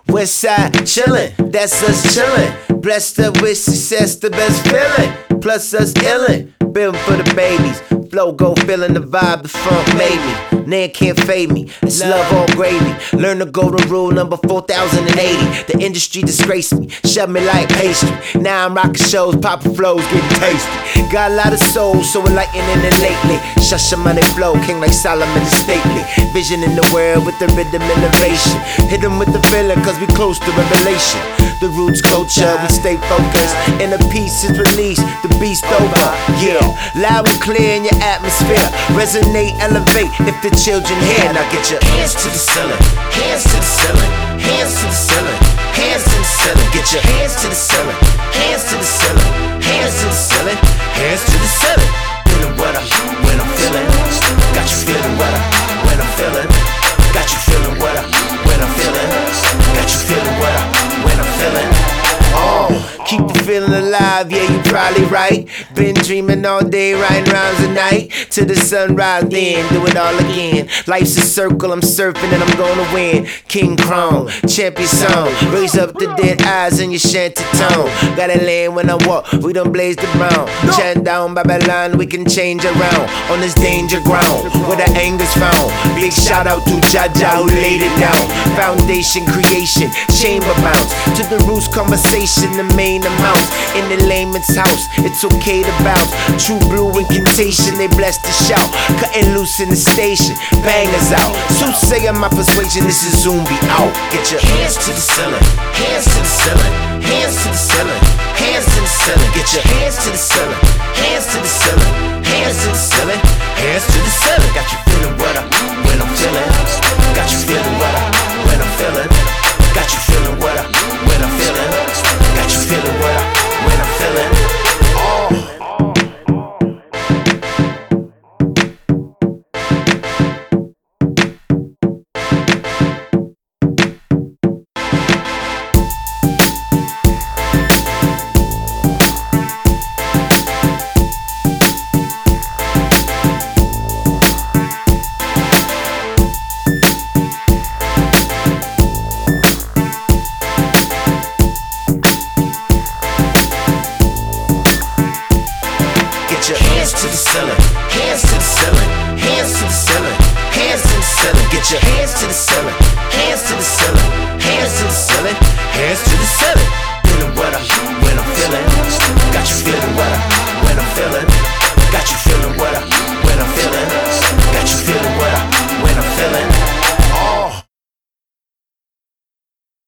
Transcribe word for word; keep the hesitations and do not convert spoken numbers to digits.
West side chillin', that's us chillin'. Blessed up with success, the best feeling. Plus us illin', building for the babies. Flow go feelin' the vibe, the funk made me. Nan can't fade me, it's love all gravy. Learn the golden rule number four thousand eighty. The industry disgraced me, shove me like pastry. Now I'm rockin' shows, poppin' flows, getting tasty. Got a lot of soul, so enlightening it lately. Shush your money flow, king like Solomon the stately. Vision in the world with the rhythm innovation. Hit them with the feeling, cause we close to revelation. The roots culture, we stay focused. Inner peace is released, the beast over. Yeah, loud and clear in your atmosphere. Resonate, elevate, if the children here. Now get your hands to the ceiling, hands to the ceiling, hands to the ceiling, hands to the ceiling. Get your hands to the ceiling, hands to the ceiling, hands to the ceiling, hands to the ceiling. Feeling what I, when I'm feeling. Got you feeling what I, when I'm feeling. Got you feeling what I, when I'm feeling. Got you feeling what I, when I'm feeling. Oh, keep the feeling alive, yeah, you probably right. Been dreaming all day, writing rhymes at night. To the sunrise, then do it all again. Life's a circle, I'm surfing and I'm gonna win. King Chrome, champion song. Raise up the dead eyes in your shanty tone. Gotta land when I walk, we done blaze the brown. Chant down Babylon, we can change around. On this danger ground, where the anger's found. Big shout out to Jaja who laid it down. Foundation creation, chamber bounce. To the roots conversation, the main amounts. In the layman's house, it's okay to bounce. True blue incantation, they bless the shout. Cutting loose in the station, bangers out. Soothsayer my persuasion, this is Zumbi out. Get your hands to the ceiling, hands to the ceiling, hands to the ceiling, hands to the ceiling. Get your hands to the ceiling, hands to the ceiling, hands to the ceiling, hands to the ceiling. Got you feeling what I, when I'm feeling. Got you feeling what I, when I'm feeling. Got you feeling what I, when I'm feeling. Got you feeling what I, when I'm feeling. Oh. Get your hands to the ceiling, hands to the ceiling, hands to the ceiling, hands to the ceiling. Get your hands to the ceiling, hands to the ceiling, hands to the ceiling, hands to the ceiling. Feeling what I, when I'm feeling. Got you